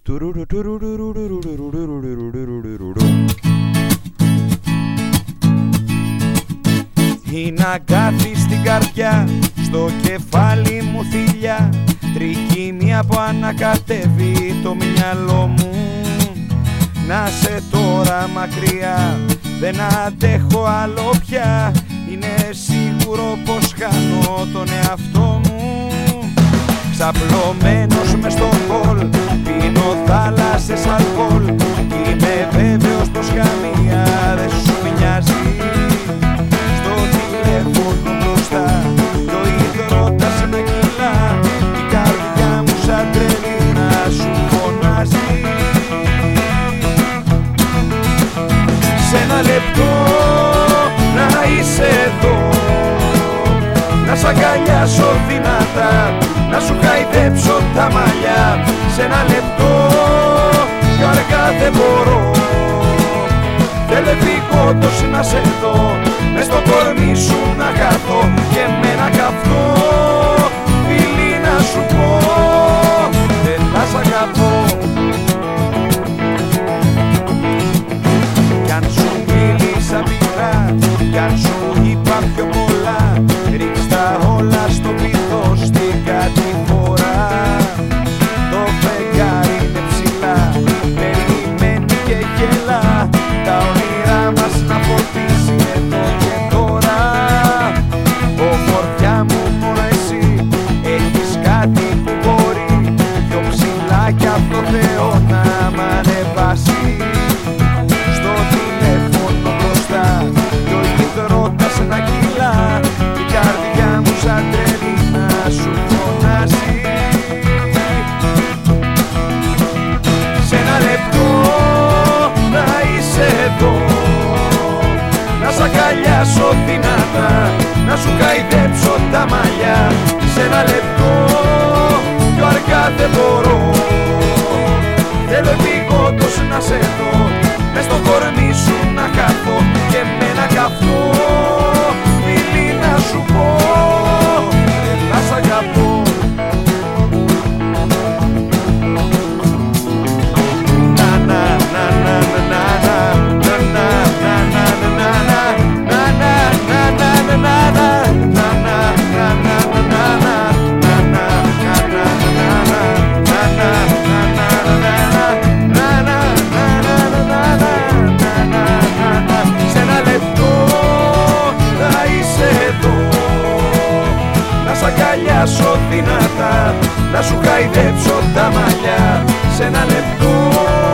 Είναι αγκάθι στην καρδιά, στο κεφάλι μου θηλιά, τρικύμια που ανακατεύει το μυαλό μου. Να σε τώρα μακριά, δεν αντέχω άλλο πια, είναι σίγουρο πως χάνω τον εαυτό μου. Ξαπλωμένος μες στο χολ, πίνω θάλασσες αλκοόλ, κι είμαι βέβαιος πως καμία δεν σου μοιάζει. Στο τηλέφωνο μπροστά, το υδρότας να κυλά, η καρδιά μου σαν τρελή να σου φωνάζει. Σ' ένα λεπτό να είσαι εδώ, να σ' αγκαλιάσω δυνατά, να σου χαϊδέψω τα μαλλιά. Σ' ένα λεπτό πιο αργά δεν μπορώ, θέλω επικόντως να σε δω, μες στο κορμί σου να χαθώ και με ένα καυτό φιλί να σου πω δεν θα σ' αγαπώ. Κι αν σου μίλησα πικρά, κι αν σου είπα πιο πολλά, ρίξ' τα όλα στο πίθο στην κατηφορά. Το φεγγάρι είναι ψηλά, περιμένει και γελά, τα όνειρά μας να φορτίσει εδώ και τώρα. Ομορφιά μου μόνο εσύ, έχεις κάτι που μπορεί πιο ψηλά κι απ' το Θεό να μ' ανεβάσει. Στο τηλέφωνο μπροστά, το υδρότας να κυλά, η καρδιά μου σαν τρελή να σου φωνάζει. Σ' ένα λεπτό να είσαι εδώ, να σ' αγκαλιάσω δυνατά, να σου χαϊδέψω τα μαλλιά. Σ' ένα λεπτό πιο αργά δεν μπορώ, θέλω επικόντως να σε δω, μες στο κορμί σου να χαθώ και με ένα καυτό φιλί να σου πω δεν θα σ' αγαπώ. Αγκαλιάσω δυνατά, να σου χαϊδέψω τα μαλλιά. Σ' ένα λεπτό